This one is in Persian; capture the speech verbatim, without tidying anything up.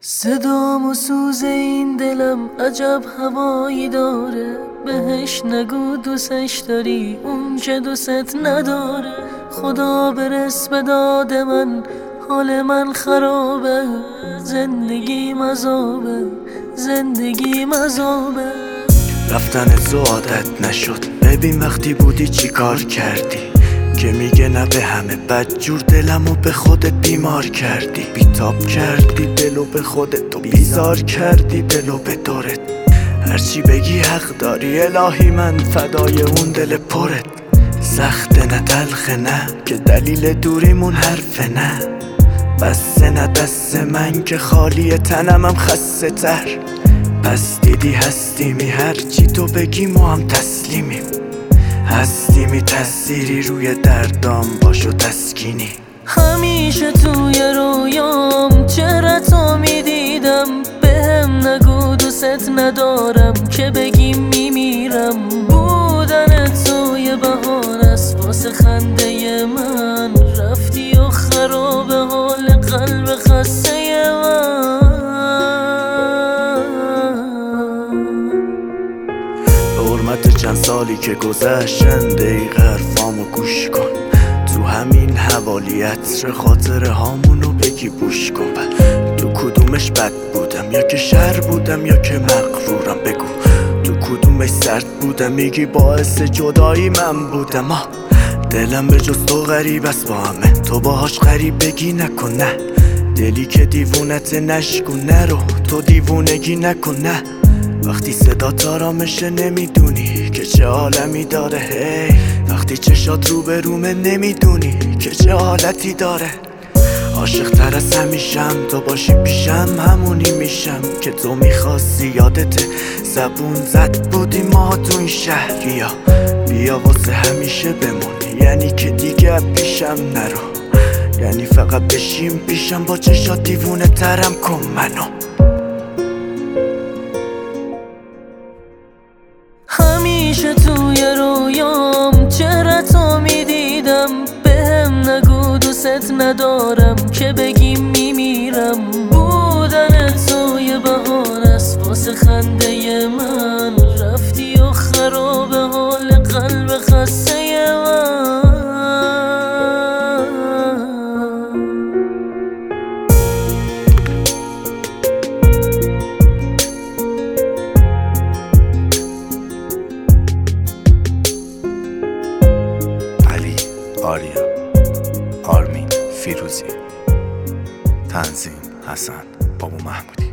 صدام و سوز این دلم عجب هوایی داره، بهش نگو دوستش داری اون که دوست نداره. خدا برس به داد من، حال من خرابه، زندگی مذابه، زندگی مذابه. رفتن تو عادت نشد، ببین وقتی بودی چی کار کردی، که میگه نه به همه بدجور دلمو به خودت بیمار کردی. بیتاب کردی دلو به خودت و بیزار کردی دلو به دورت. هرچی بگی حق داری الهی، من فدای اون دل پرت. سخت نه تلخ نه که دلیل دوریمون حرف نه، بس نه دست من که خالی تنمم خسته تر. پس دیدی هستیمی، هرچی تو بگی ما هم تسلیمیم. هستیمی تأثیری روی دردام باشو تسکینی. همیشه توی رویام چهره‌تو میدیدم، بهم نگو دوست ندارم که بگی میمیرم. بودن توی بهانه است واسه خنده من، رفتی و خراب حال قلب خسته من. حرمت چند سالی که گذشتن دقیقه حرفامو گوش کن. تو همین حوالی عطر خاطره هامونو بگی بوش کن. تو کدومش بد بودم یا که شر بودم یا که مغرورم، بگو تو کدومش سرد بودم میگی باعث جدایی من بودم. آه دلم به جز تو غریب است با همه، تو باهاش غریب بگی نکن نه. دلی که دیوونت نشکو نرو، تو دیوونگی نکن نه. وقتی صدا تارامشه نمیدونی که چه عالمی داره. هی وقتی چشات رو به رومه نمیدونی که چه حالتی داره. عاشق تر از همیشم، تو باشی پیشم همونی میشم که تو میخواستی. یادت زبون زد بودی ما تو این شهر، بیا بیا واسه همیشه بمونی، یعنی که دیگه پیشم نرو، یعنی فقط بشیم پیشم با چشات دیوونه ترم کن منو. همیشه توی رویام چهره‌تو میدیدم، بهم نگو دوست ندارم که بگی میمیرم. بودن توی بهانه است واسه خنده من، رفتی و خراب حال قلب خسته من. آریا، آرمین، فیروزی. تنظیم حسن بابو محمودی.